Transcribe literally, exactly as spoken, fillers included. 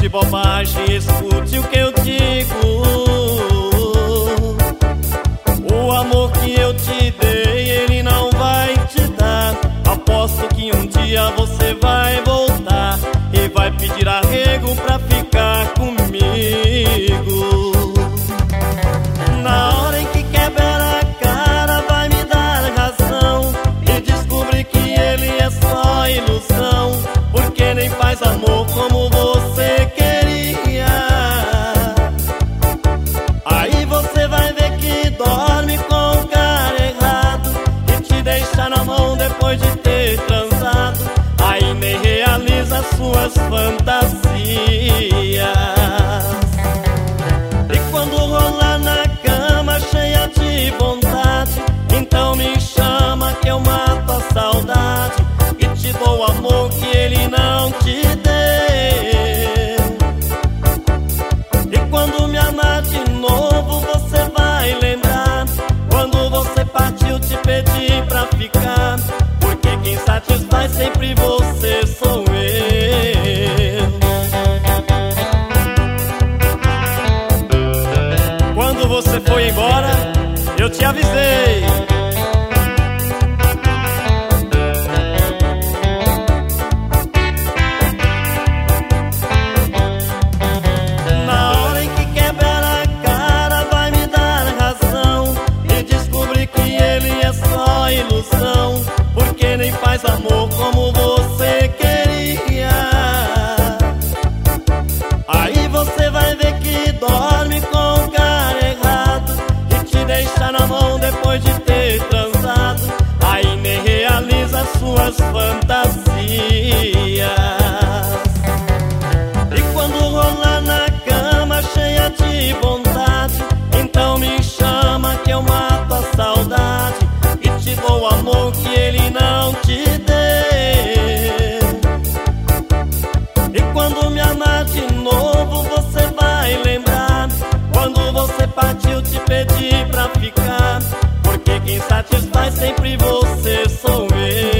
de bobagem, escute o que eu digo. O amor que eu te dei, ele não vai te dar. Aposto que um dia você vai voltar e vai pedir arrego pra ficar comigo. Na hora em que quebrar a cara, vai me dar razão e descobrir que ele é só ilusão, porque nem faz amor como você queria. Aí você vai ver que dorme com o cara errado e te deixa na mão depois de ter transado. Aí nem realiza suas fantasias. E quando rolar na cama cheia de vontade, então me chama que eu mato a saudade e te dou amor que ele não te deu. E quando me amar de novo, você vai lembrar quando você partiu, te pedi pra ficar, porque quem satisfaz sempre você sou eu. Quando você foi embora, eu te avisei. Na hora em que quebrar a cara, vai me dar razão e descobrir que ele é só ilusão, porque nem faz amor como você queria. Aí você vai ver que dorme com o cara errado e te deixa na mão depois de ter transado. Aí nem realiza suas fantasias. E quando rolar na cama cheia de vontade, então me chama que eu mato a saudade e te dou amor que ele não te deu. E quando me amar de novo, você vai lembrar quando você partiu, te pedi pra ficar, porque quem satisfaz sempre você sou eu.